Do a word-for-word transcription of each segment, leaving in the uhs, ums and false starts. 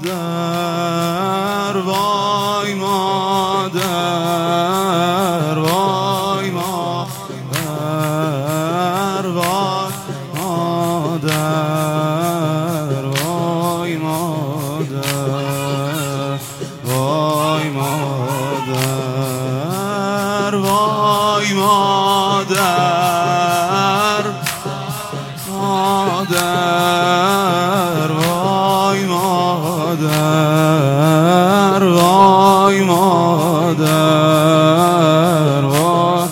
مادر وای مادر وای مادر وای مادر وای مادر وای مادر وای مادر مادر وای مادر وای مادر وای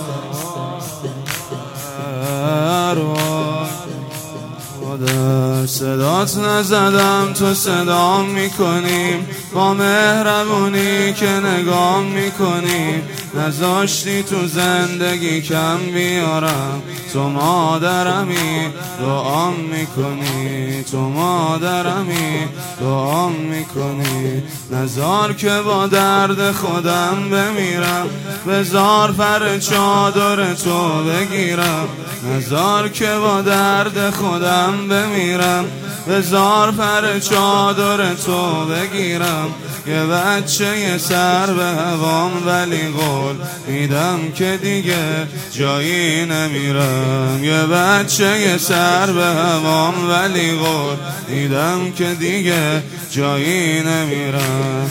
مادر صدات نزدم تو صدام میکنیم با مهربونی که نگام میکنی نذاشتی تو زندگی کم بیارم تو مادرمی دعام میکنی تو مادرمی دعام میکنی نذار که با درد خودم بمیرم بذار پر چادر تو بگیرم نذار که با درد خودم بمیرم بذار پر چادر تو بگیرم یه بچه یه سر به هوام ولی قول میدم که دیگه جایی نمیرم یه بچه یه سر به هوام ولی قول میدم که دیگه جایی نمیرم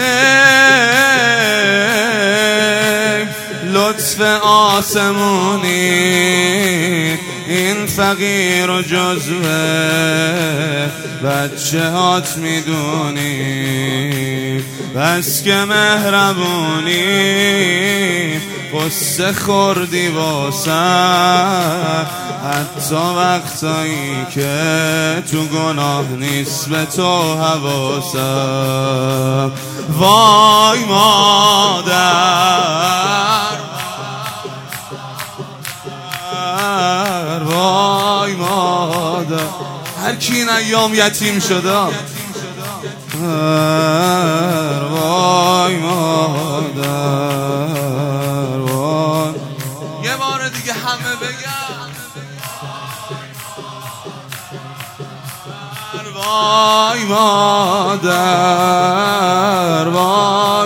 hey, لطف آسمونی این فقیر و جزوه بچه هات میدونی بس که مهربونی قصه خوردی واسه حتی وقتایی که تو گناه نیست به تو حواسم وای مادر وای مادر هر کی این ایام یتیم شده وای مادر وای یه بار دیگه همه بگن وای مادر وای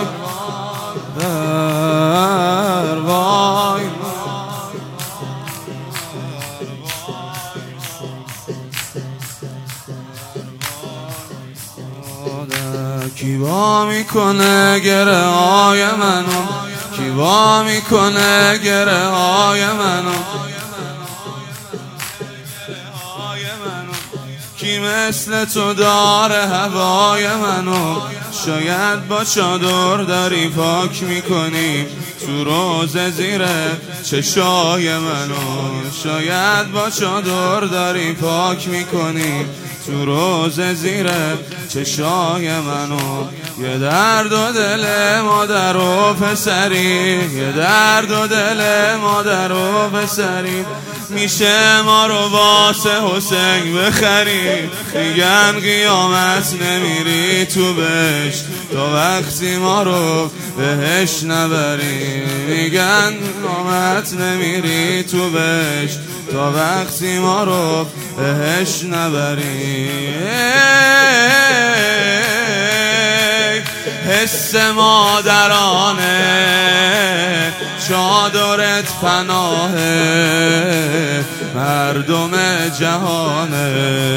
مادر وای کی وا میکنه گره های منو کی وا میکنه گره های منو کی مثل تو داره هوای منو شاید با چادر داری پاک میکنی تو روز زیر چشای منو شاید با چادر داری پاک میکنی تو روز زیر چشای منو یه درد و دل مادر و پسری یه درد و دل مادر و پسری میشه ما رو واسه حسین بخری میگن قیامت نمیری تو بهشت تا وقتی ما رو بهش نبری میگن قیامت نمیری تو بهشت تا وقتی ما رو بهش نبری حس مادرانه چادرت پناهه مردم جهانه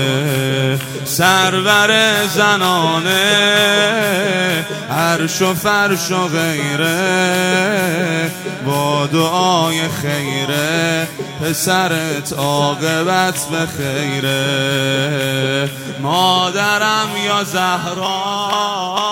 سرور زنانه عرش و فرش و غیره با دعای خیره پسرت عاقبت به خیره مادرم یا زهرا